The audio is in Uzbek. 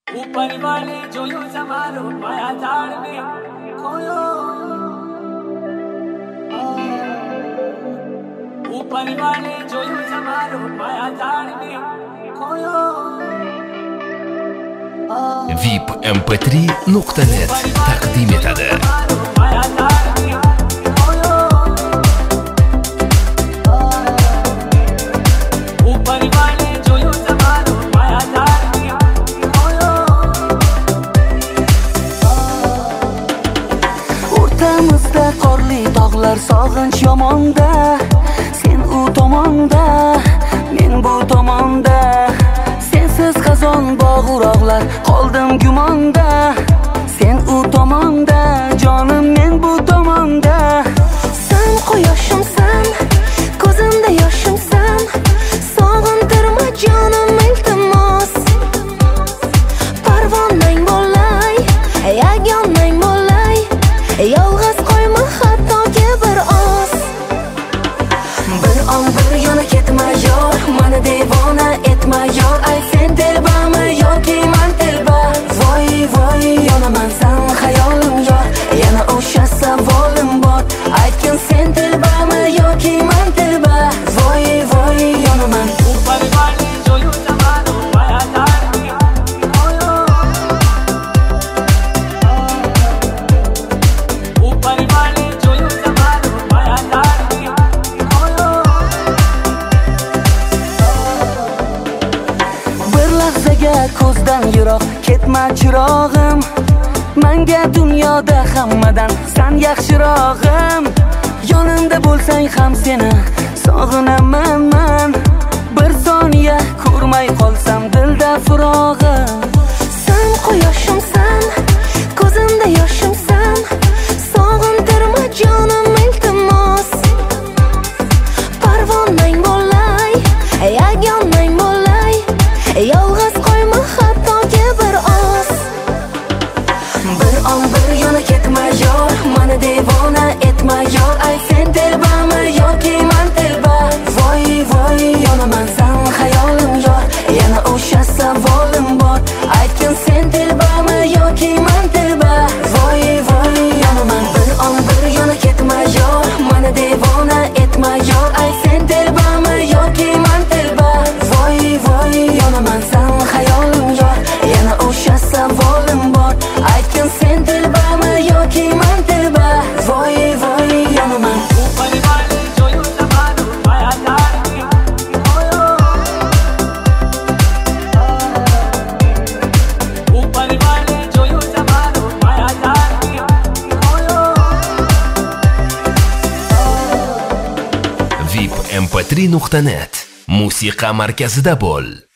ऊपर वाले जो यूं संभालो माया जाल में खोयो, ऊपर वाले जो यूं संभालो माया जाल में खोयो। VIP-mp3.net taqdim etadi. O'rtamizda qorli tog'lar sog'inch yomonda, sen u tomonda, men bu tomonda. Sensiz qazon bog'uroqlar qoldim gumonda, sen u tomonda, jonim men bu tomonda. Sen quyoshimsan, ko'zimda yoshimsan, sog'intirma jonim iltimos. Parvonang bo'lay, yagonang bo'lay, yolg'iz qo'yma hattoki bir oz. Bir on bir yo'la ketma yor, mani devona etma yor. Ay sen telbami yoki man telba? Voy voy yonaman san xayolim yor, yana o'sha savolim bor. Aytgin sen telbami yoki man telba? Voy voy yonaman. ऊपर वाले जो यूं संभालो माया जाल में खोयो, ऊपर वाले जो यूं संभालो माया जाल में खोयो। Bir lahzaga ko'zdan yiroq ketma chirog'im, menga dunyoda hammadan san yaxshirog'im. Yonimda bo'lsang ham seni sog'inaman men, bir soniya ko'rmay qolsam dilda firog'im. Sen quyoshimsan, ko'zimda yoshimsan, sog'intirma jonim iltimos. Parvonang bo'lay, yagonang bo'lay, yolg'iz qo'yma hattoki bir oz. Bir on bir yo'la ketma yor, mani devona etma yor. Ay sen telbami yoki man telba? Voy voy yonaman san xayolim yor, yana o'sha savolim bor. Aytgin sen telbami yoki man telba? Voy voy yonaman. Bir on bir yo'la ketma yor, mani devona etma yor. Ay sen telbami yoki man telba? Voy voy yonaman san xayolim yor, yana o'sha savolim bor. Aytgin sen telbami yoki man telba? Voy voy yonaman. ऊपर वाले जो यूं संभालो माया जाल में खोयो, ऊपर वाले जो यूं संभालो माया जाल में खोयो। VIP-mp3.net musiqa markazida bo'l.